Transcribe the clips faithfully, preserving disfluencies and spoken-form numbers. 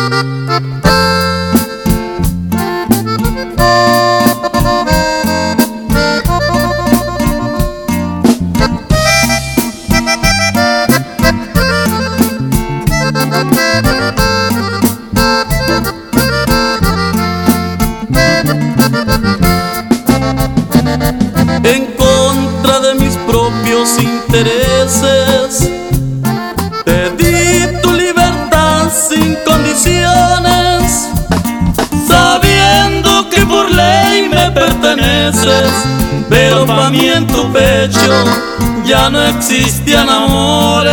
En contra de mis propios intereses, te di tu libertad sin condiciones, sabiendo que por ley me perteneces. Pero pa' mí en tu pecho ya no existían amores.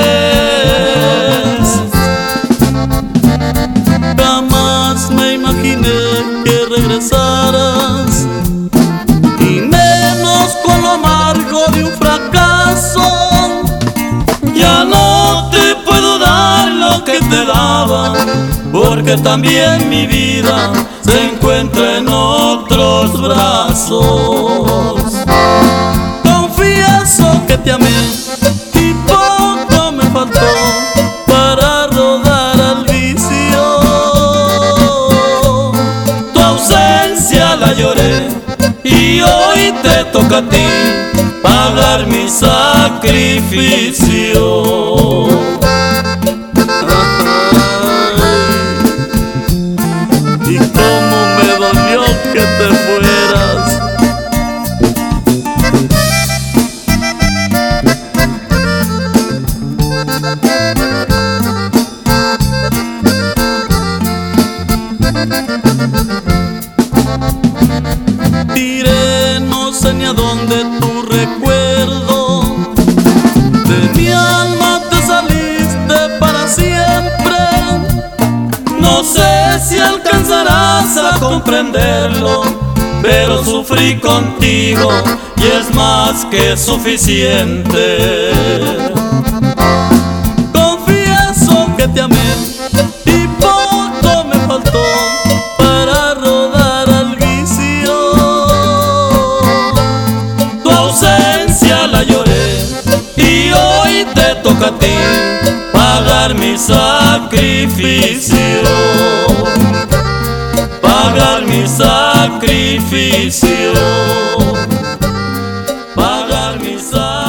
Jamás me imaginé que regresaras, y menos con lo amargo de un fracaso. Ya no te puedo dar lo que te daba, porque también mi vida se encuentra en otros brazos. Confieso que te amé y poco me faltó para rodar al vicio. Tu ausencia la lloré y hoy te toca a ti pagar mi sacrificio. Ay, y cómo me dolió que te fueras. Tiré no sé ni a dónde tu recuerdo, de mi alma te saliste para siempre. No sé si alcanzarás a comprenderlo, pero sufrí contigo y es más que suficiente. Confieso que te amé y poco me faltó para rodar al vicio. Tu ausencia la lloré y hoy te toca a ti pagar mi sacrificio. Pagar mi sacrificio. Pagar mi sacrificio.